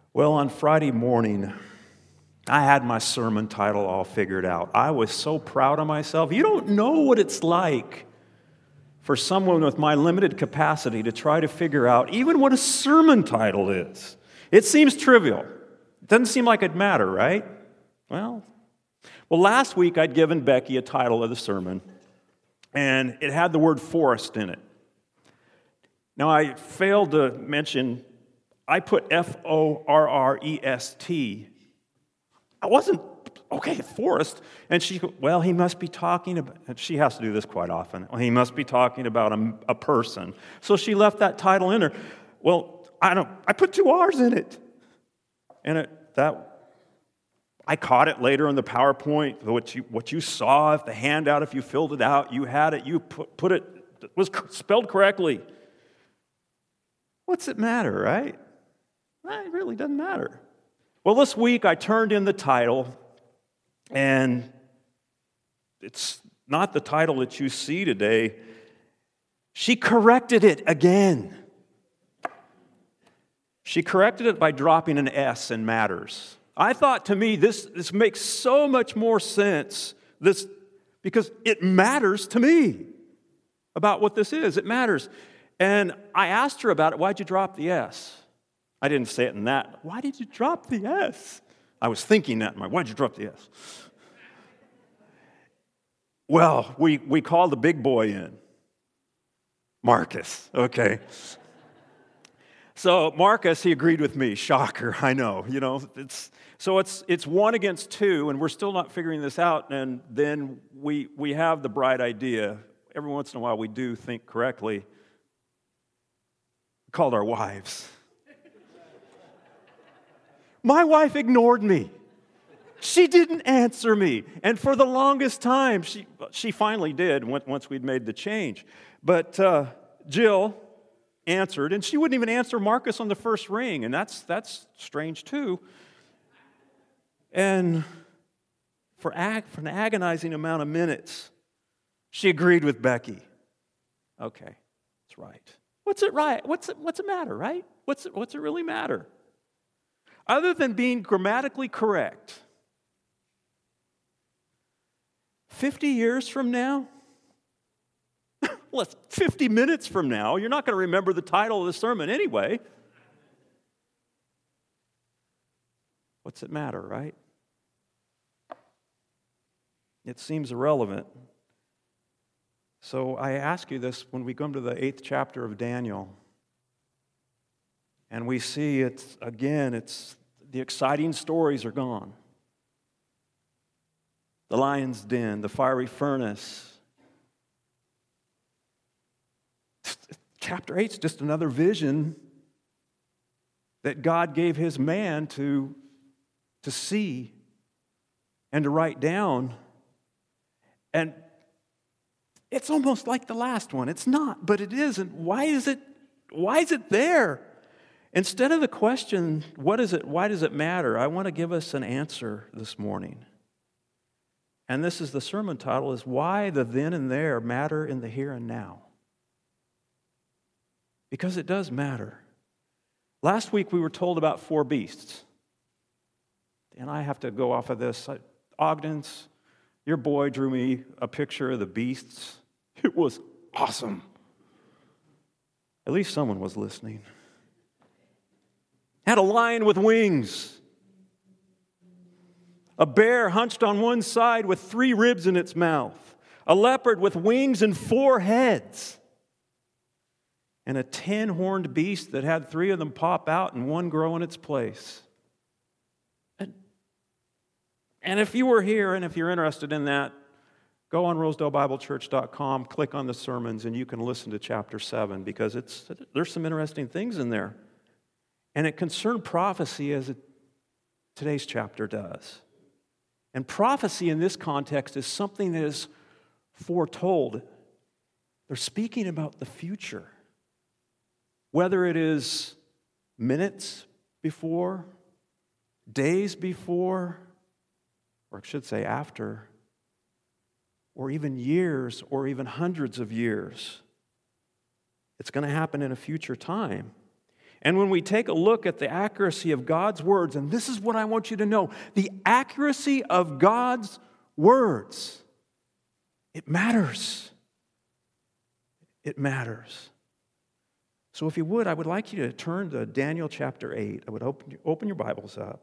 Well, on Friday morning, I had my sermon title all figured out. I was so proud of myself. You don't know what it's like for someone with my limited capacity to try to figure out even what a sermon title is. It seems trivial. It doesn't seem like it'd matter, right? Well, last week I'd given Becky a title of the sermon, and it had the word forest in it. Now, I failed to mention, I put Forrest. I wasn't, okay, forest. And she, well, he must be talking about, and she has to do this quite often. Well, he must be talking about a person. So she left that title in there. Well, I put 2 R's in it. And I caught it later in the PowerPoint, what you saw, if the handout, if you filled it out, you had it, you put it was spelled correctly. What's it matter, right? It really doesn't matter. Well, this week I turned in the title, and it's not the title that you see today. She corrected it again. She corrected it by dropping an S in matters. I thought, to me, this makes so much more sense, because it matters to me about what this is. It matters. And I asked her about it. Why'd you drop the S? I didn't say it in that. Why did you drop the S? I was thinking that. Why'd you drop the S? Well, we called the big boy in. Marcus, okay. So Marcus, he agreed with me. Shocker, I know. It's 1 against 2, and we're still not figuring this out. And then we have the bright idea. Every once in a while, we do think correctly. We called our wives. My wife ignored me. She didn't answer me. And for the longest time, she finally did once we'd made the change. But Jill answered, and she wouldn't even answer Marcus on the first ring, and that's strange too. And for an agonizing amount of minutes, she agreed with Becky. Okay, that's right. What's it right? What's it matter, right? What's it really matter? Other than being grammatically correct, 50 years from now, 50 minutes from now, you're not going to remember the title of the sermon anyway. What's it matter, right? It seems irrelevant. So I ask you this when we come to the 8th chapter of Daniel, and we see it's the exciting stories are gone. The lion's den, the fiery furnace. Chapter 8 is just another vision that God gave his man to see and to write down. And it's almost like the last one. It's not, but it is. And why is it there? Instead of the question, what is it? Why does it matter? I want to give us an answer this morning. And this is the sermon title, is why the then and there matter in the here and now. Because it does matter. Last week we were told about 4 beasts. And I have to go off of this. Ogden's, your boy drew me a picture of the beasts. It was awesome. At least someone was listening. Had a lion with wings. A bear hunched on one side with 3 ribs in its mouth. A leopard with wings and 4 heads. And a 10-horned beast that had 3 of them pop out and 1 grow in its place. And if you were here and if you're interested in that, go on rosedalebiblechurch.com, click on the sermons, and you can listen to chapter 7 because there's some interesting things in there. And it concerned prophecy as today's chapter does. And prophecy in this context is something that is foretold. They're speaking about the future. Whether it is minutes before, days before, or I should say after, or even years, or even hundreds of years. It's going to happen in a future time. And when we take a look at the accuracy of God's words, and this is what I want you to know, the accuracy of God's words, it matters. It matters. So if you would, I would like you to turn to Daniel chapter 8. I would open your Bibles up.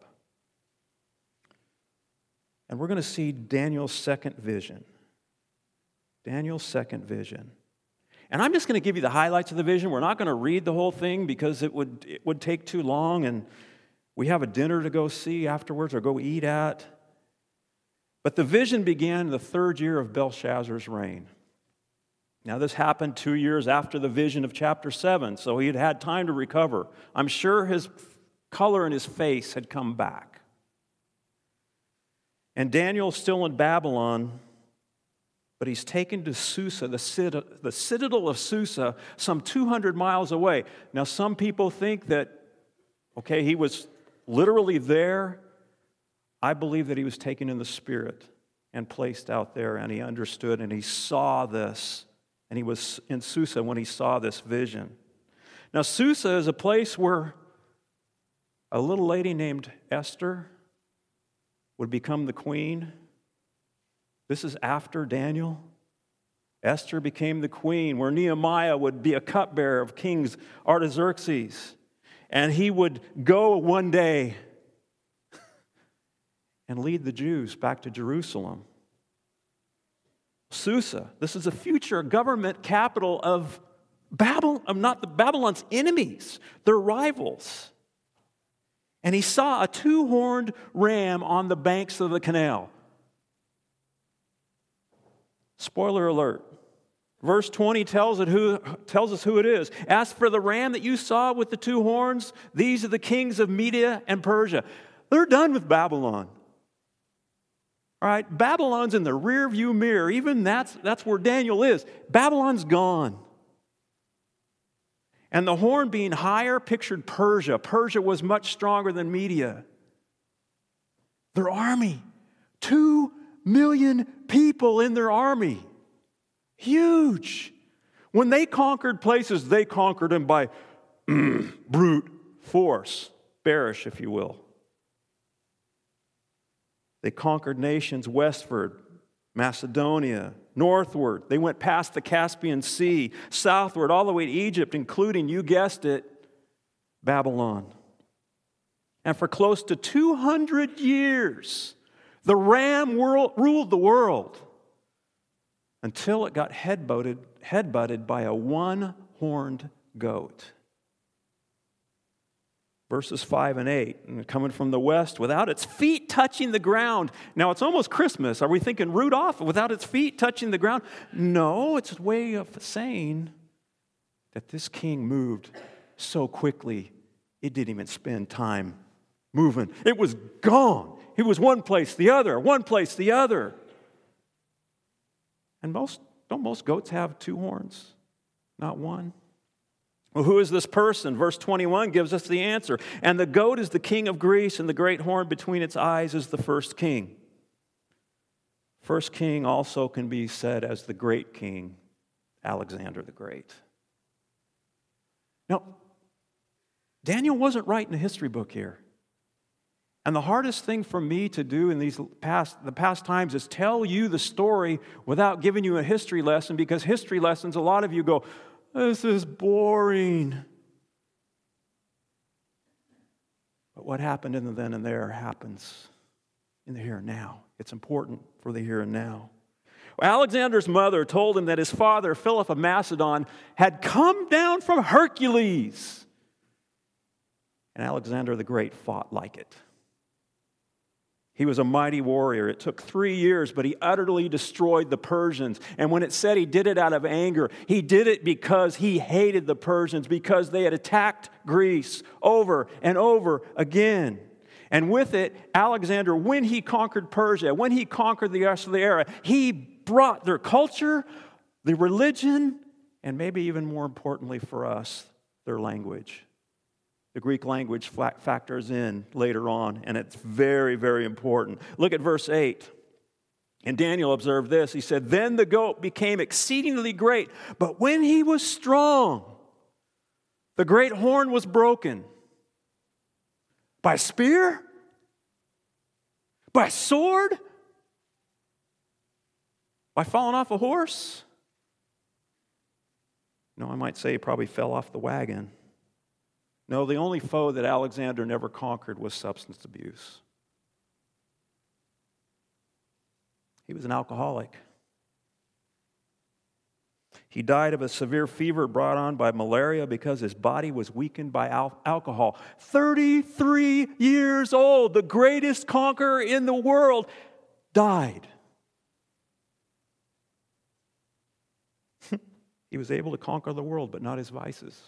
And we're going to see Daniel's second vision. Daniel's second vision. And I'm just going to give you the highlights of the vision. We're not going to read the whole thing because it would take too long, and we have a dinner to go see afterwards or go eat at. But the vision began the third year of Belshazzar's reign. Now, this happened 2 years after the vision of chapter 7, so he had had time to recover. I'm sure his color in his face had come back. And Daniel's still in Babylon, but he's taken to Susa, the citadel of Susa, some 200 miles away. Now, some people think that, okay, he was literally there. I believe that he was taken in the Spirit and placed out there, and he understood and he saw this. And he was in Susa when he saw this vision. Now, Susa is a place where a little lady named Esther would become the queen. This is after Daniel. Esther became the queen, where Nehemiah would be a cupbearer of King Artaxerxes. And he would go one day and lead the Jews back to Jerusalem. Susa, this is a future government capital of Babylon's enemies, their rivals. And he saw a two-horned ram on the banks of the canal. Spoiler alert. Verse 20 tells us who it is. As for the ram that you saw with the two horns, these are the kings of Media and Persia. They're done with Babylon. All right, Babylon's in the rear view mirror. Even that's where Daniel is. Babylon's gone. And the horn being higher pictured Persia. Persia was much stronger than Media. Their army, 2 million people in their army. Huge. When they conquered places, they conquered them by brute force. Bearish, if you will. They conquered nations westward, Macedonia, northward. They went past the Caspian Sea, southward, all the way to Egypt, including, you guessed it, Babylon. And for close to 200 years, the ram ruled the world until it got headbutted by a one-horned goat. Verses 5 and 8, and coming from the west, without its feet touching the ground. Now, it's almost Christmas. Are we thinking Rudolph, without its feet touching the ground? No, it's a way of saying that this king moved so quickly, it didn't even spend time moving. It was gone. It was one place, the other, one place, the other. And don't most goats have two horns? Not one? Well, who is this person? Verse 21 gives us the answer. And the goat is the king of Greece, and the great horn between its eyes is the first king. First king also can be said as the great king, Alexander the Great. Now, Daniel wasn't writing a history book here. And the hardest thing for me to do in the past times is tell you the story without giving you a history lesson, because history lessons, a lot of you go, this is boring. But what happened in the then and there happens in the here and now. It's important for the here and now. Alexander's mother told him that his father, Philip of Macedon, had come down from Hercules. And Alexander the Great fought like it. He was a mighty warrior. It took 3 years, but he utterly destroyed the Persians. And when it said he did it out of anger, he did it because he hated the Persians, because they had attacked Greece over and over again. And with it, Alexander, when he conquered Persia, when he conquered the rest of the era, he brought their culture, the religion, and maybe even more importantly for us, their language. The Greek language factors in later on, and it's very, very important. Look at verse 8. And Daniel observed this. He said, "Then the goat became exceedingly great, but when he was strong, The great horn was broken. By a spear? By a sword? By falling off a horse? No, I might say he probably fell off the wagon. No, the only foe that Alexander never conquered was substance abuse. He was an alcoholic. He died of a severe fever brought on by malaria because his body was weakened by alcohol. 33 years old, the greatest conqueror in the world, died. He was able to conquer the world, but not his vices.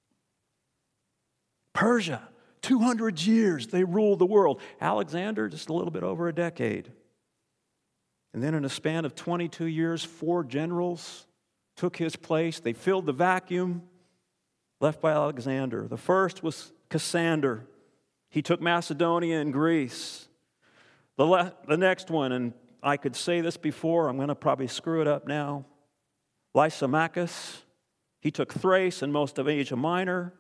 Persia, 200 years they ruled the world. Alexander, just a little bit over a decade. And then in a span of 22 years, 4 generals took his place. They filled the vacuum left by Alexander. The first was Cassander. He took Macedonia and Greece. The next one, and I could say this before, I'm going to probably screw it up now. Lysimachus. He took Thrace and most of Asia Minor.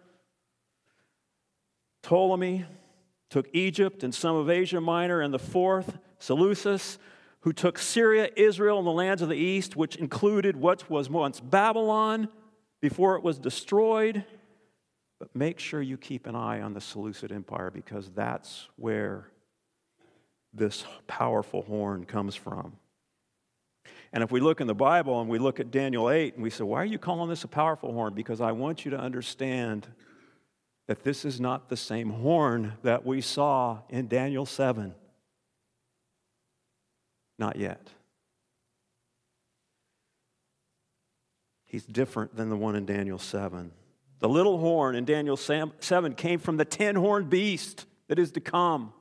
Ptolemy took Egypt and some of Asia Minor. And the fourth, Seleucus, who took Syria, Israel, and the lands of the east, which included what was once Babylon before it was destroyed. But make sure you keep an eye on the Seleucid Empire, because that's where this powerful horn comes from. And if we look in the Bible and we look at Daniel 8 and we say, why are you calling this a powerful horn? Because I want you to understand that this is not the same horn that we saw in Daniel 7. Not yet. He's different than the one in Daniel 7. The little horn in Daniel 7 came from the 10-horned beast that is to come.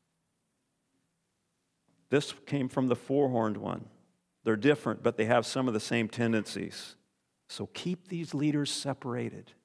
This came from the 4-horned one. They're different, but they have some of the same tendencies. So keep these leaders separated.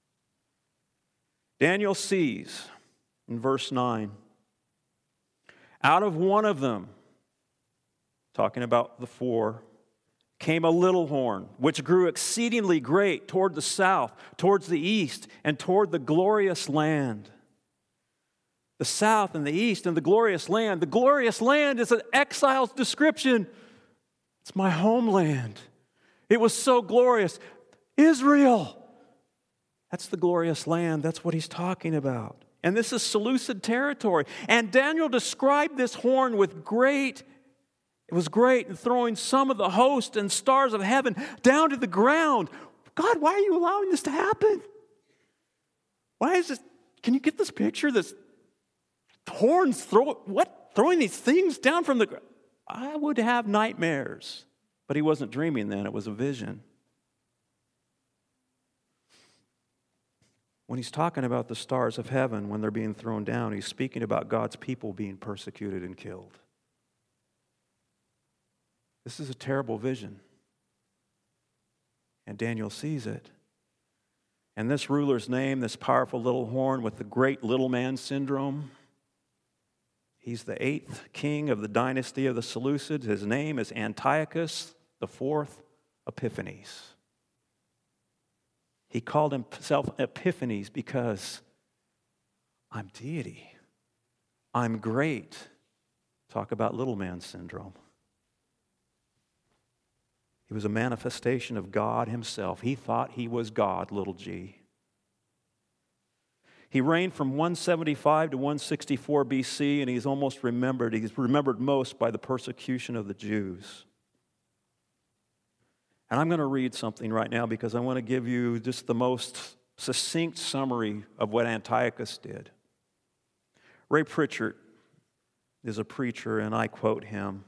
Daniel sees in verse 9, out of one of them, talking about the 4, came a little horn, which grew exceedingly great toward the south, towards the east, and toward the glorious land. The south and the east and the glorious land. The glorious land is an exile's description. It's my homeland. It was so glorious. Israel. That's the glorious land. That's what he's talking about. And this is Seleucid territory. And Daniel described this horn with great. It was great in throwing some of the host and stars of heaven down to the ground. God, why are you allowing this to happen? Why is this? Can you get this picture? This horns throwing these things down from the ground. I would have nightmares. But he wasn't dreaming then. It was a vision. When he's talking about the stars of heaven when they're being thrown down, he's speaking about God's people being persecuted and killed. This is a terrible vision. And Daniel sees it. And this ruler's name, this powerful little horn with the great little man syndrome, he's the 8th king of the dynasty of the Seleucids. His name is Antiochus IV Epiphanes. He called himself Epiphanes because I'm deity. I'm great. Talk about little man syndrome. He was a manifestation of God himself. He thought he was God, little g. He reigned from 175 to 164 BC, and he's almost remembered. He's remembered most by the persecution of the Jews. And I'm going to read something right now because I want to give you just the most succinct summary of what Antiochus did. Ray Pritchard is a preacher, and I quote him.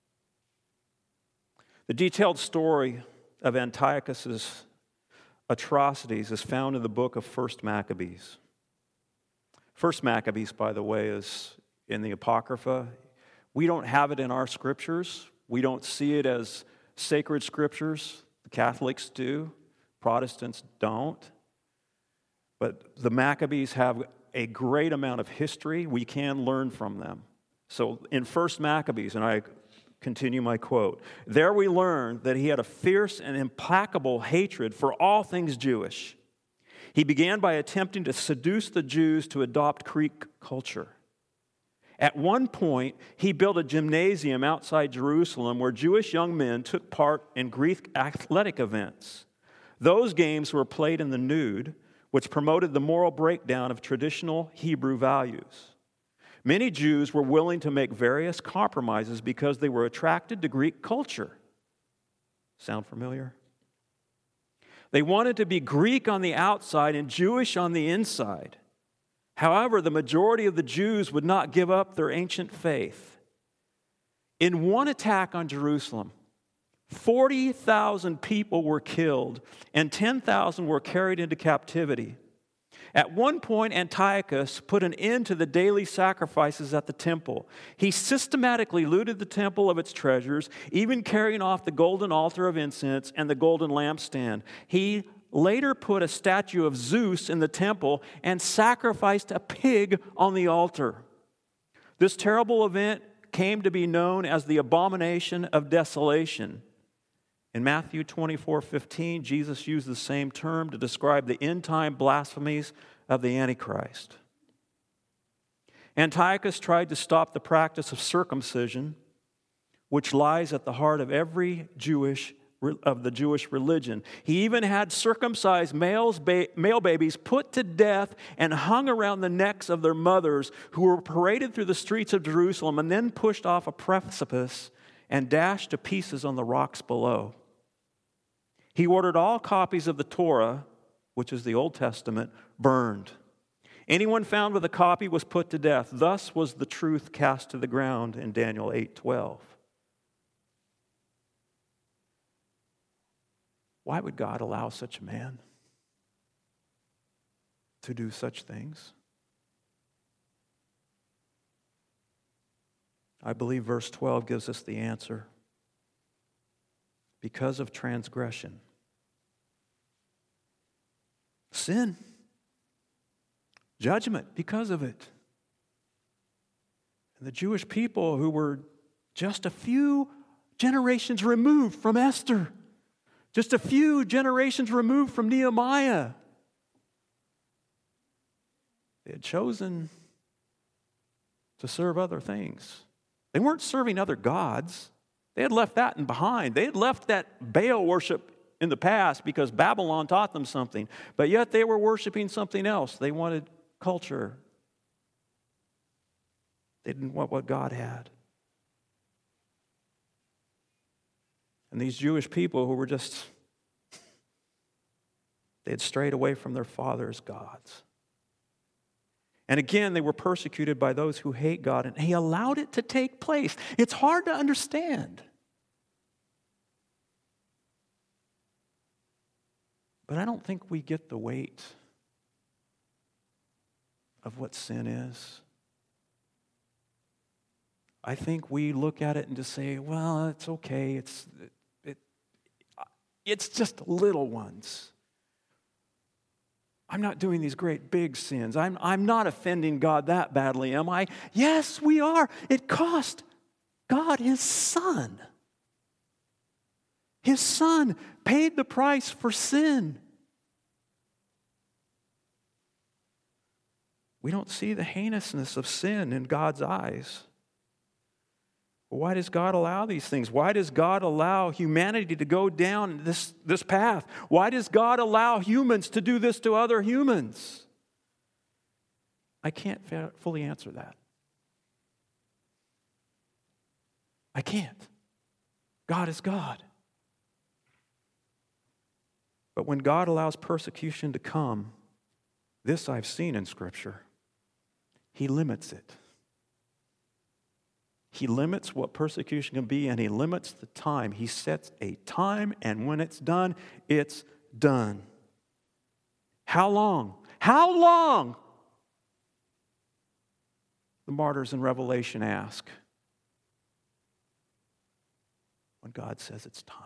The detailed story of Antiochus' atrocities is found in the book of 1 Maccabees. 1 Maccabees, by the way, is in the Apocrypha. We don't have it in our scriptures. We don't see it as sacred scriptures. The Catholics do. Protestants don't. But the Maccabees have a great amount of history. We can learn from them. So in 1 Maccabees, and I continue my quote, there we learn that he had a fierce and implacable hatred for all things Jewish. He began by attempting to seduce the Jews to adopt Greek culture. At one point, he built a gymnasium outside Jerusalem where Jewish young men took part in Greek athletic events. Those games were played in the nude, which promoted the moral breakdown of traditional Hebrew values. Many Jews were willing to make various compromises because they were attracted to Greek culture. Sound familiar? They wanted to be Greek on the outside and Jewish on the inside. However, the majority of the Jews would not give up their ancient faith. In one attack on Jerusalem, 40,000 people were killed and 10,000 were carried into captivity. At one point, Antiochus put an end to the daily sacrifices at the temple. He systematically looted the temple of its treasures, even carrying off the golden altar of incense and the golden lampstand. He later put a statue of Zeus in the temple and sacrificed a pig on the altar. This terrible event came to be known as the abomination of desolation. In Matthew 24:15, Jesus used the same term to describe the end-time blasphemies of the Antichrist. Antiochus tried to stop the practice of circumcision, which lies at the heart of every of the Jewish religion. He even had circumcised male babies put to death and hung around the necks of their mothers, who were paraded through the streets of Jerusalem and then pushed off a precipice and dashed to pieces on the rocks below. He ordered all copies of the Torah, which is the Old Testament, burned. Anyone found with a copy was put to death. Thus was the truth cast to the ground in Daniel 8:12. Why would God allow such a man to do such things? I believe verse 12 gives us the answer. Because of transgression. Sin. Judgment because of it. And the Jewish people, who were just a few generations removed from Esther, just a few generations removed from Nehemiah, they had chosen to serve other things. They weren't serving other gods. They had left that behind. They had left that Baal worship in the past because Babylon taught them something. But yet they were worshiping something else. They wanted culture. They didn't want what God had. And these Jewish people who were they had strayed away from their father's gods. And again, they were persecuted by those who hate God, and He allowed it to take place. It's hard to understand. But I don't think we get the weight of what sin is. I think we look at it and just say, well, it's okay. It's just little ones. I'm not doing these great big sins. I'm not offending God that badly, am I? Yes, we are. It cost God His Son. His Son paid the price for sin. We don't see the heinousness of sin in God's eyes. Why does God allow these things? Why does God allow humanity to go down this path? Why does God allow humans to do this to other humans? I can't fully answer that. I can't. God is God. But when God allows persecution to come, this I've seen in Scripture, He limits it. He limits what persecution can be, and He limits the time. He sets a time, and when it's done, it's done. How long? How long? The martyrs in Revelation ask. When God says it's time.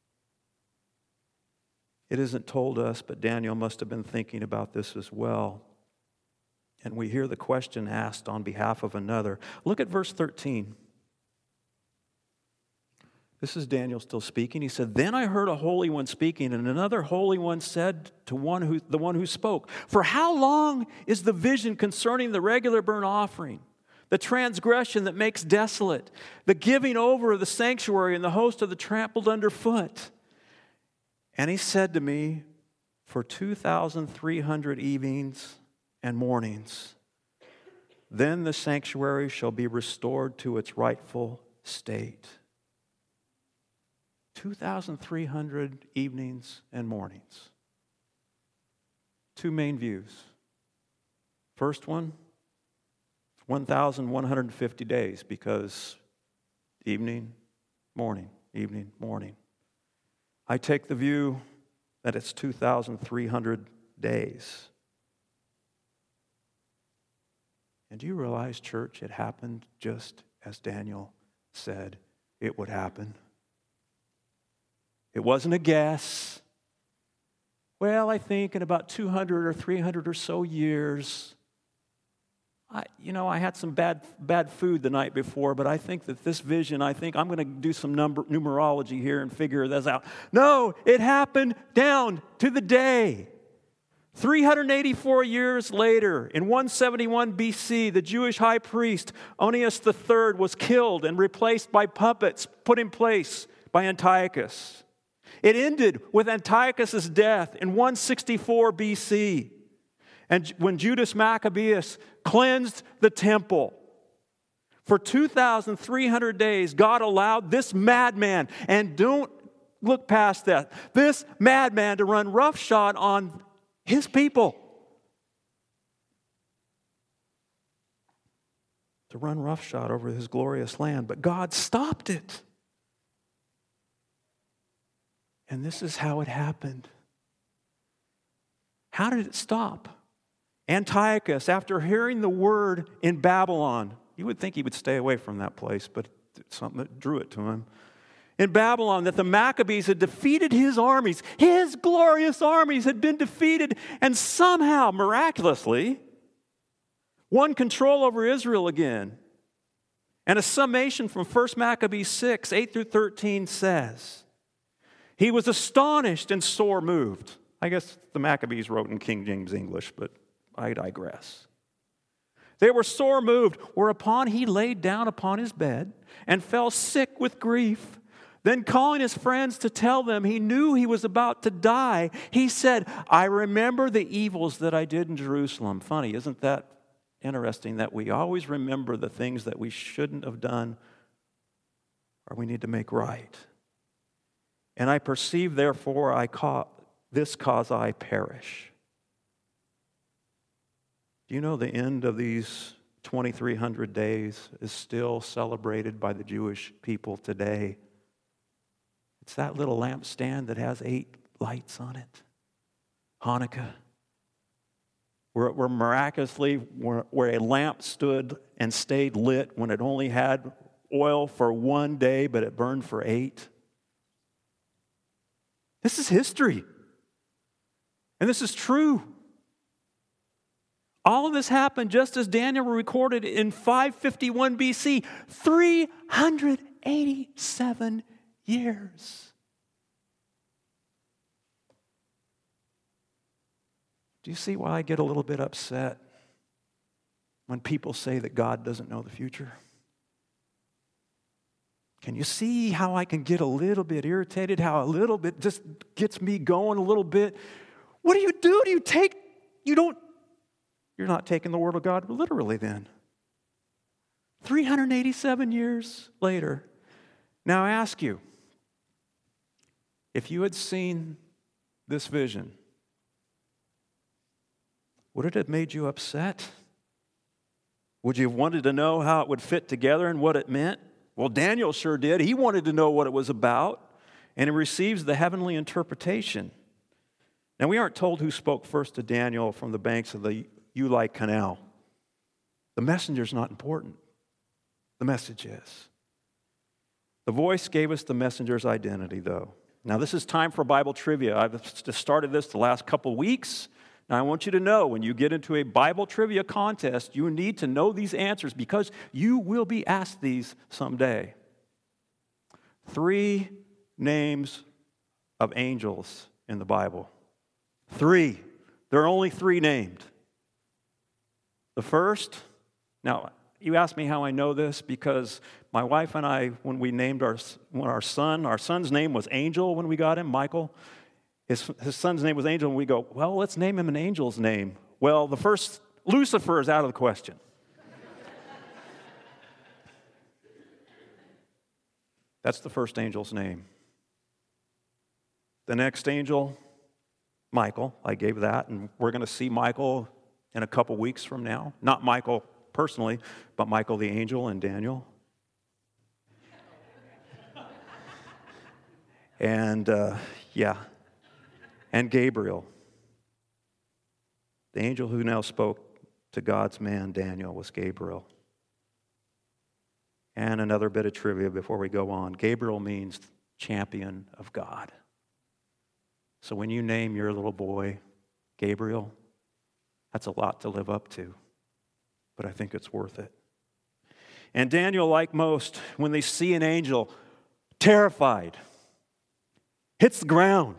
It isn't told us, but Daniel must have been thinking about this as well. And we hear the question asked on behalf of another. Look at verse 13. This is Daniel still speaking. He said, "Then I heard a holy one speaking, and another holy one said to the one who spoke, 'For how long is the vision concerning the regular burnt offering, the transgression that makes desolate, the giving over of the sanctuary and the host of the trampled underfoot?' And he said to me, 'For 2,300 evenings and mornings, then the sanctuary shall be restored to its rightful state.'" 2,300 evenings and mornings. Two main views. First one, 1,150 days, because evening, morning, evening, morning. I take the view that it's 2,300 days. And do you realize, church, it happened just as Daniel said it would happen? It wasn't a guess. Well, I think in about 200 or 300 or so years, I had some bad food the night before, but I think that this vision, I'm going to do some numerology here and figure this out. No, it happened down to the day. 384 years later, in 171 BC, the Jewish high priest, Onias III, was killed and replaced by puppets put in place by Antiochus. It ended with Antiochus' death in 164 BC, and when Judas Maccabeus cleansed the temple. For 2,300 days, God allowed this madman, and don't look past that, this madman to run roughshod on his people. To run roughshod over his glorious land, but God stopped it. And this is how it happened. How did it stop? Antiochus, after hearing the word in Babylon, you would think he would stay away from that place, but it's something that drew it to him. In Babylon, that the Maccabees had defeated his armies. His glorious armies had been defeated, and somehow, miraculously, won control over Israel again. And a summation from 1 Maccabees 6, 8 through 13 says, "He was astonished and sore moved." I guess the Maccabees wrote in King James English, but I digress. "They were sore moved, whereupon he laid down upon his bed and fell sick with grief. Then calling his friends to tell them he knew he was about to die, he said, 'I remember the evils that I did in Jerusalem.'" Funny, isn't that interesting that we always remember the things that we shouldn't have done or we need to make right? "And I perceive, therefore, this cause I perish." Do you know the end of these 2,300 days is still celebrated by the Jewish people today? It's that little lampstand that has 8 lights on it. Hanukkah. Where miraculously, where a lamp stood and stayed lit when it only had oil for 1 day, but it burned for 8. This is history. And this is true. All of this happened just as Daniel recorded in 551 BC, 387 years. Do you see why I get a little bit upset when people say that God doesn't know the future? Can you see how I can get a little bit irritated, how a little bit just gets me going a little bit? What do? You're not taking the word of God literally then. 387 years later. Now I ask you, if you had seen this vision, would it have made you upset? Would you have wanted to know how it would fit together and what it meant? Well, Daniel sure did. He wanted to know what it was about, and he receives the heavenly interpretation. Now, we aren't told who spoke first to Daniel from the banks of the Ulai Canal. The messenger's not important. The message is. The voice gave us the messenger's identity, though. Now, this is time for Bible trivia. I've just started this the last couple weeks. Now, I want you to know when you get into a Bible trivia contest, you need to know these answers because you will be asked these someday. 3 names of angels in the Bible. 3. There are only 3 named. The first, now you ask me how I know this, because my wife and I, when we named our son's name was Angel when we got him, Michael. His son's name was Angel, and we go, well, let's name him an angel's name. Well, the first, Lucifer, is out of the question. That's the first angel's name. The next angel, Michael, I gave that, and we're going to see Michael in a couple weeks from now. Not Michael personally, but Michael the angel and Daniel. And, and Gabriel. The angel who now spoke to God's man Daniel was Gabriel. And another bit of trivia before we go on. Gabriel means champion of God. So when you name your little boy Gabriel, that's a lot to live up to. But I think it's worth it. And Daniel, like most, when they see an angel, terrified, hits the ground.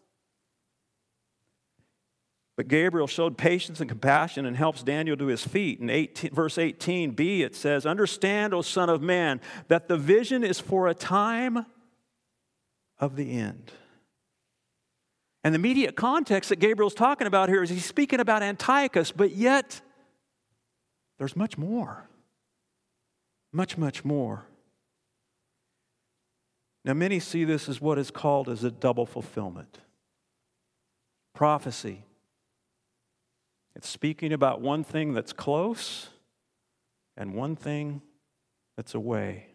But Gabriel showed patience and compassion and helps Daniel to his feet. In verse 18b, it says, "Understand, O Son of Man, that the vision is for a time of the end." And the immediate context that Gabriel's talking about here is he's speaking about Antiochus, but yet there's much more. Much, much more. Now, many see this as what is called as a double fulfillment. Prophecy. It's speaking about one thing that's close and one thing that's away.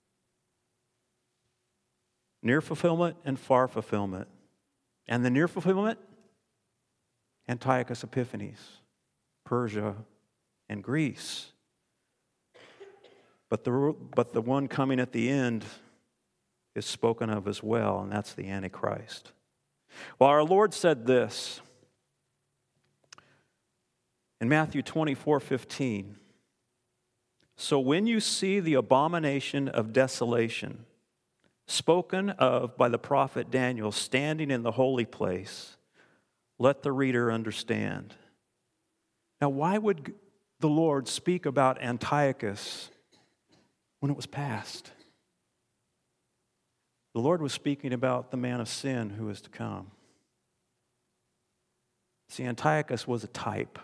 Near fulfillment and far fulfillment. And the near fulfillment, Antiochus Epiphanes, Persia and Greece. But the one coming at the end is spoken of as well, and that's the Antichrist. Well, our Lord said this in Matthew 24:15. "So when you see the abomination of desolation spoken of by the prophet Daniel standing in the holy place, let the reader understand." Now, why would the Lord speak about Antiochus when it was past? The Lord was speaking about the man of sin who is to come. See, Antiochus was a type.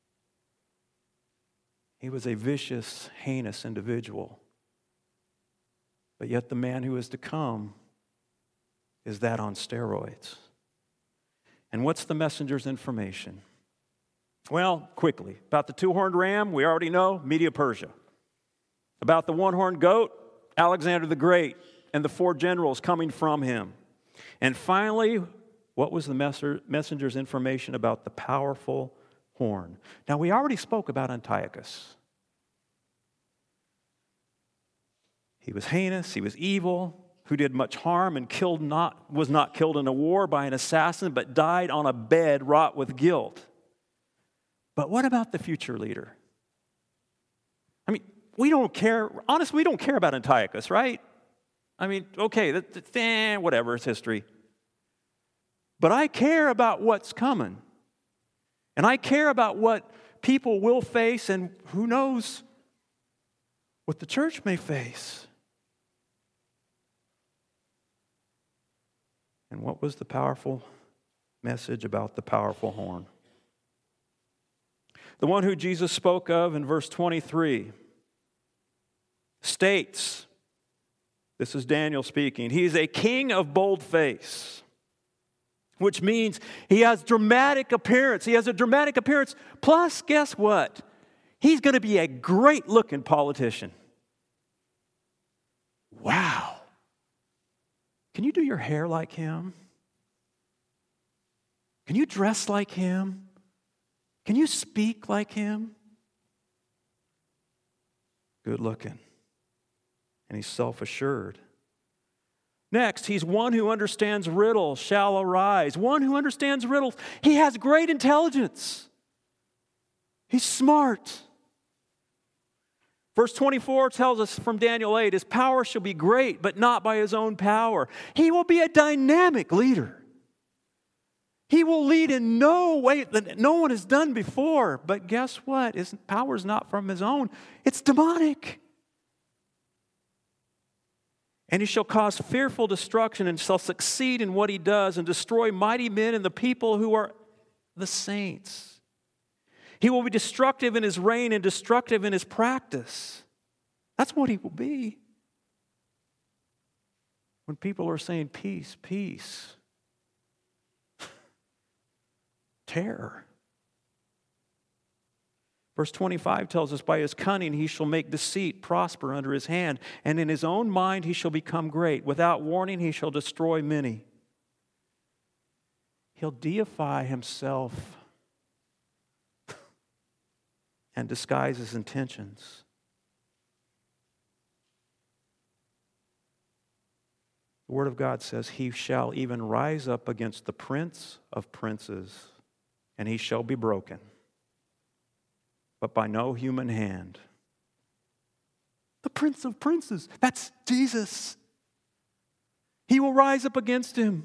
He was a vicious, heinous individual. But yet the man who is to come is that on steroids. And what's the messenger's information? Well, quickly. About the 2-horned ram, we already know, Media-Persia. About the 1-horned goat, Alexander the Great and the 4 generals coming from him. And finally, what was the messenger's information about the powerful horn? Now, we already spoke about Antiochus. He was heinous, he was evil, who did much harm and was not killed in a war by an assassin, but died on a bed wrought with guilt. But what about the future leader? I mean, we don't care. Honestly, we don't care about Antiochus, right? I mean, okay, whatever, it's history. But I care about what's coming. And I care about what people will face, and who knows what the church may face. And what was the powerful message about the powerful horn? The one who Jesus spoke of in verse 23 states, this is Daniel speaking, he is a king of bold face, which means he has dramatic appearance. He has a dramatic appearance. Plus, guess what? He's going to be a great-looking politician. Wow. Can you do your hair like him? Can you dress like him? Can you speak like him? Good looking. And he's self-assured. Next, he's one who understands riddles shall arise. One who understands riddles. He has great intelligence. He's smart. Verse 24 tells us from Daniel 8, his power shall be great, but not by his own power. He will be a dynamic leader. He will lead in no way that no one has done before. But guess what? His power is not from his own. It's demonic. And he shall cause fearful destruction and shall succeed in what he does and destroy mighty men and the people who are the saints. He will be destructive in his reign and destructive in his practice. That's what he will be. When people are saying peace, peace, terror. Verse 25 tells us, by his cunning he shall make deceit prosper under his hand, and in his own mind he shall become great. Without warning he shall destroy many. He'll deify himself and disguise his intentions. The Word of God says, he shall even rise up against the prince of princes, and he shall be broken, but by no human hand. The Prince of Princes, that's Jesus. He will rise up against him.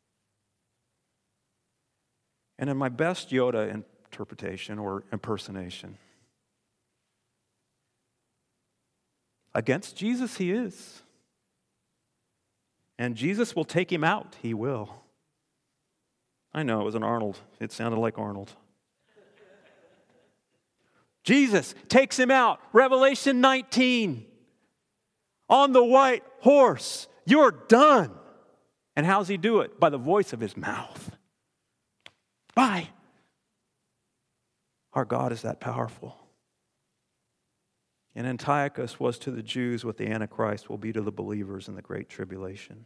And in my best Yoda interpretation or impersonation, against Jesus he is. And Jesus will take him out. He will. I know, it was an Arnold. It sounded like Arnold. Jesus takes him out. Revelation 19. On the white horse. You're done. And how's he do it? By the voice of his mouth. Bye. Our God is that powerful. And Antiochus was to the Jews what the Antichrist will be to the believers in the Great Tribulation.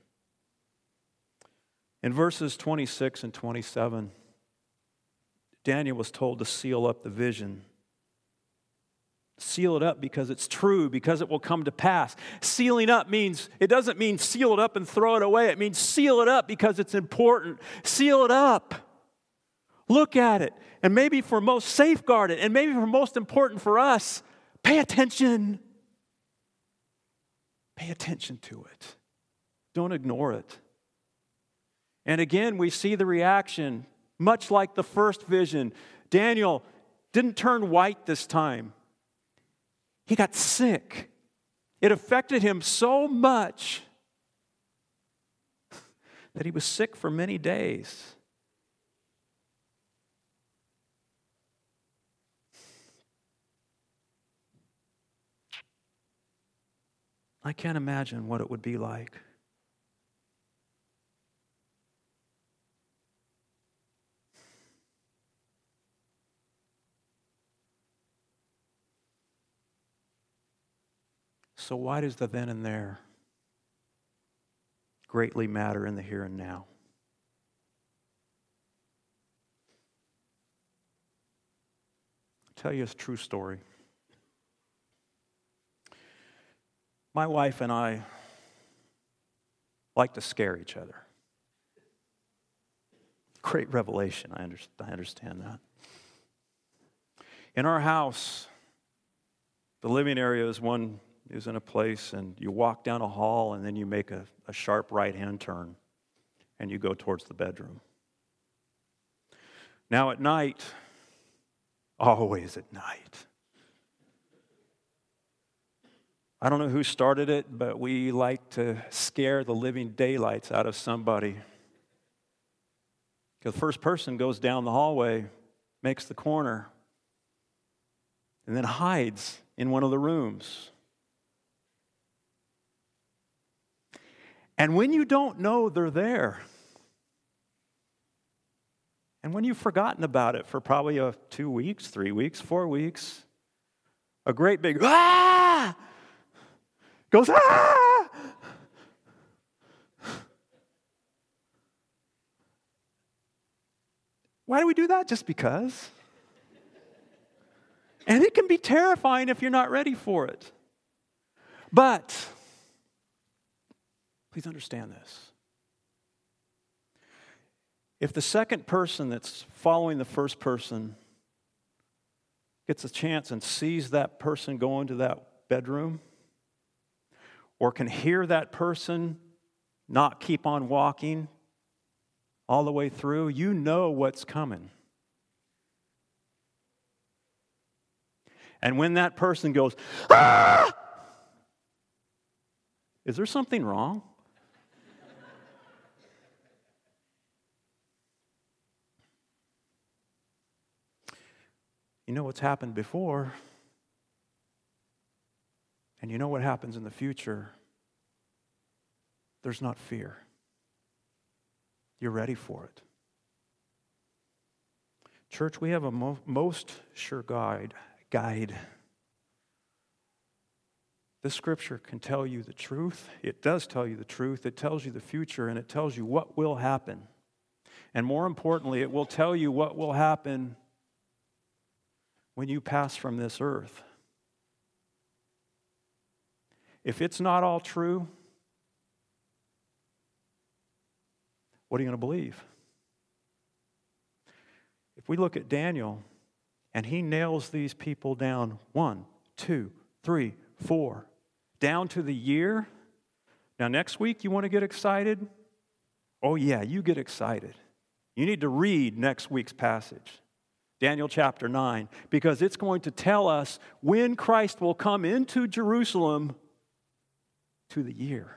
In verses 26 and 27, Daniel was told to seal up the vision. Seal it up because it's true, because it will come to pass. Sealing up means, it doesn't mean seal it up and throw it away. It means seal it up because it's important. Seal it up. Look at it. And maybe for most, safeguard it. And maybe for most important for us, pay attention. Pay attention to it. Don't ignore it. And again, we see the reaction, much like the first vision. Daniel didn't turn white this time. He got sick. It affected him so much that he was sick for many days. I can't imagine what it would be like. So why does the then and there greatly matter in the here and now? I'll tell you a true story. My wife and I like to scare each other. Great revelation, I understand that. In our house, the living area is in a place, and you walk down a hall, and then you make a sharp right-hand turn, and you go towards the bedroom. Now at night, always at night, I don't know who started it, but we like to scare the living daylights out of somebody. Because the first person goes down the hallway, makes the corner, and then hides in one of the rooms. And when you don't know they're there, and when you've forgotten about it for probably 2 weeks, 3 weeks, 4 weeks, a great big ah goes ah. Why do we do that? Just because. And it can be terrifying if you're not ready for it. But please understand this. If the second person that's following the first person gets a chance and sees that person go into that bedroom, or can hear that person not keep on walking all the way through, you know what's coming. And when that person goes, "Ah!" Is there something wrong? You know what's happened before, and you know what happens in the future. There's not fear. You're ready for it. Church, we have a most sure guide. This scripture can tell you the truth. It does tell you the truth. It tells you the future, and it tells you what will happen. And more importantly, it will tell you what will happen when you pass from this earth. If it's not all true, what are you going to believe? If we look at Daniel, and he nails these people down 1, 2, 3, 4, down to the year. Now, next week, you want to get excited? Oh, yeah, you get excited. You need to read next week's passage, Daniel chapter 9, because it's going to tell us when Christ will come into Jerusalem to the year.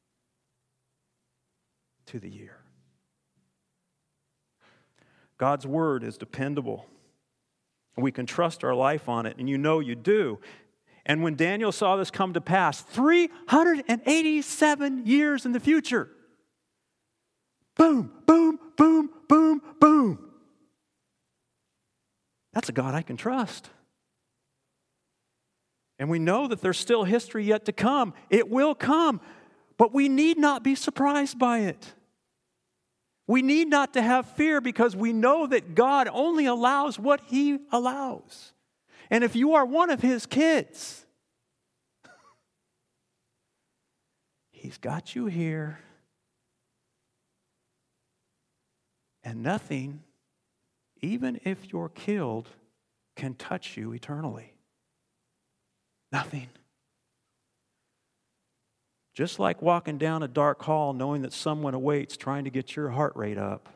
To the year. God's word is dependable. We can trust our life on it, and you know you do. And when Daniel saw this come to pass, 387 years in the future, boom, boom, boom, boom, boom. That's a God I can trust. And we know that there's still history yet to come. It will come, but we need not be surprised by it. We need not to have fear because we know that God only allows what He allows. And if you are one of His kids, He's got you here. And nothing, even if you're killed, can touch you eternally. Nothing. Just like walking down a dark hall knowing that someone awaits trying to get your heart rate up.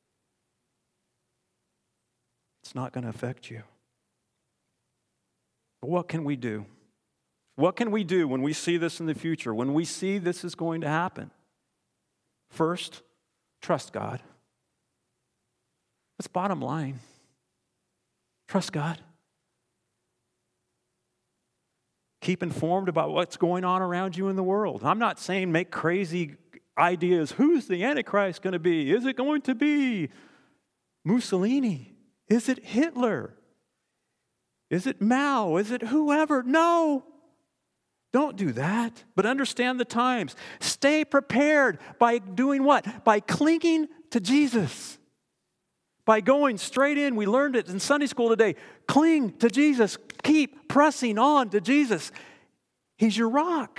It's not going to affect you. But what can we do? What can we do when we see this in the future, when we see this is going to happen? First, trust God. That's bottom line. Trust God. Keep informed about what's going on around you in the world. I'm not saying make crazy ideas. Who's the Antichrist going to be? Is it going to be Mussolini? Is it Hitler? Is it Mao? Is it whoever? No. Don't do that. But understand the times. Stay prepared by doing what? By clinging to Jesus. By going straight in. We learned it in Sunday school today. Cling to Jesus. Keep pressing on to Jesus. He's your rock.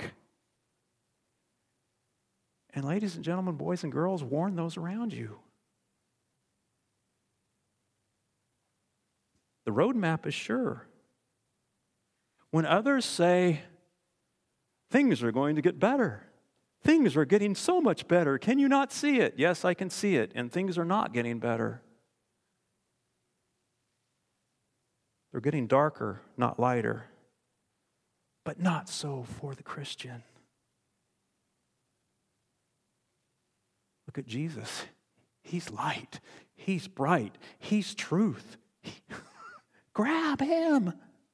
And ladies and gentlemen, boys and girls, warn those around you. The roadmap is sure. When others say, things are going to get better. Things are getting so much better. Can you not see it? Yes, I can see it. And things are not getting better. They're getting darker, not lighter. But not so for the Christian. Look at Jesus. He's light. He's bright. He's truth. Grab Him.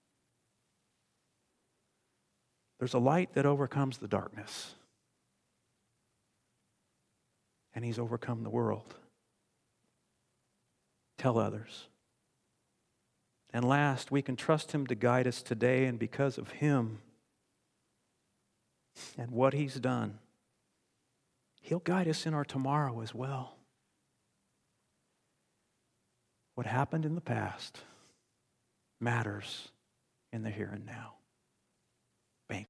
There's a light that overcomes the darkness. And He's overcome the world. Tell others. And last, we can trust Him to guide us today, and because of Him and what He's done, He'll guide us in our tomorrow as well. What happened in the past matters in the here and now.